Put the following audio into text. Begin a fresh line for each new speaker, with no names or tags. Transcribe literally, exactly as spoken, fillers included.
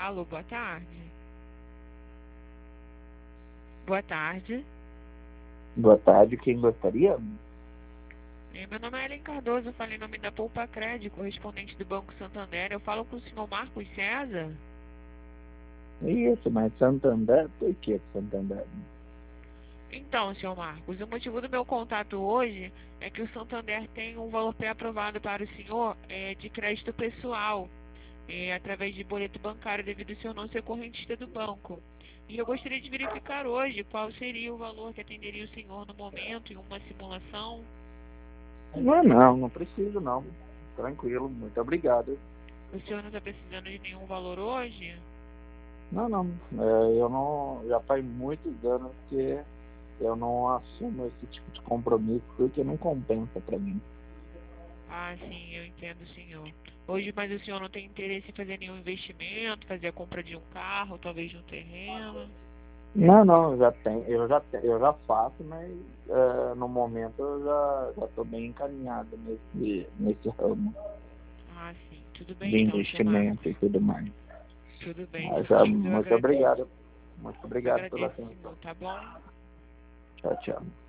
Alô, boa tarde. Boa tarde.
Boa tarde, quem gostaria?
Eh, Meu nome é Ellen Cardoso, eu falei em nome da Poupa Crédito, correspondente do Banco Santander. Eu falo com o senhor Marcos César?
Isso, mas Santander, por que Santander?
Então, senhor Marcos, o motivo do meu contato hoje é que o Santander tem um valor pré-aprovado para o senhor eh, de crédito pessoal, eh, através de boleto bancário, devido ao senhor não ser correntista do banco. E eu gostaria de verificar hoje qual seria o valor que atenderia o senhor no momento, em uma simulação.
Não, não, não preciso não. Tranquilo, muito obrigado.
O senhor não está precisando de nenhum valor hoje?
Não, não, é, eu não, já faz muitos anos que eu não assumo esse tipo de compromisso porque não compensa para mim.
Ah, sim, eu entendo, senhor. Hoje, mas o senhor não tem interesse em fazer nenhum investimento, fazer a compra de um carro, talvez de um terreno?
Não, não, eu já tenho, eu já tenho, eu já faço, mas é, no momento eu já já estou bem encaminhado nesse nesse ramo
Ah, sim. Tudo
de
bem então, seu
investimento
Marcos.
e tudo mais.
Tudo bem,
Mas,
seu
já,
Marcos. Eu
muito
agradeço.
obrigado, muito obrigado pela
Agradeço,
atenção.
senhor, tá bom?
Tchau, tchau.